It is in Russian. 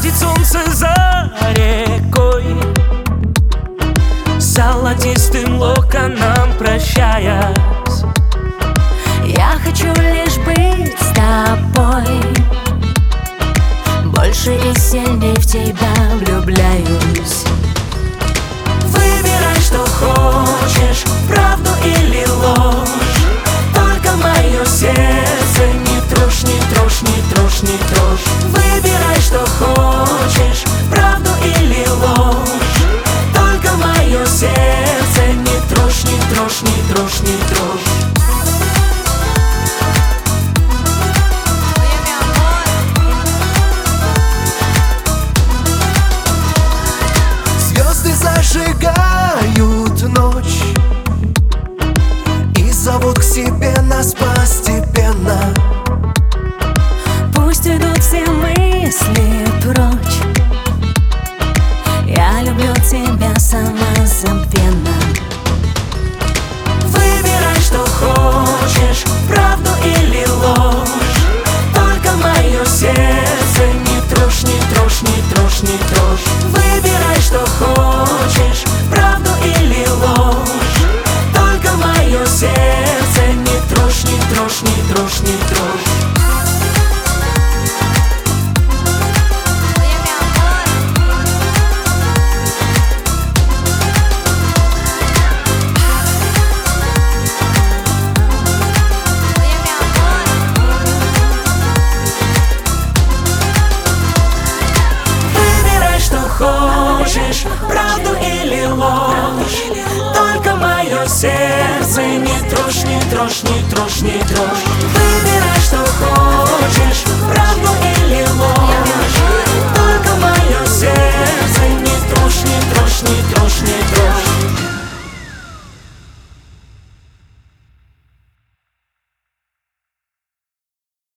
Садит солнце за рекой, золотистым локоном прощаясь. Я хочу лишь быть с тобой, больше и сильней в тебя влюбляюсь. Выбирай, что хочешь, правду или ложь, только мое сердце не трожь, не трожь, не трожь, не трожь. Выбирай, что хочешь, правду или ложь, только мое сердце не трожь, не трожь, не трожь, не трожь. Зажигают ночь и зовут к себе нас постепенно. Пусть идут все мысли прочь, я люблю тебя самозабвенно. Выбирай, что хочешь, правду или ложь, только мое сердце не трожь, не трожь, не трожь, не трожь. Выбирай, что хочешь, правду или ложь, только мое сердце не трожь, не трожь, не трожь, не трожь. Хочешь, правду или ложь, только мое сердце не трожь, не трожь, не трожь, не трожь.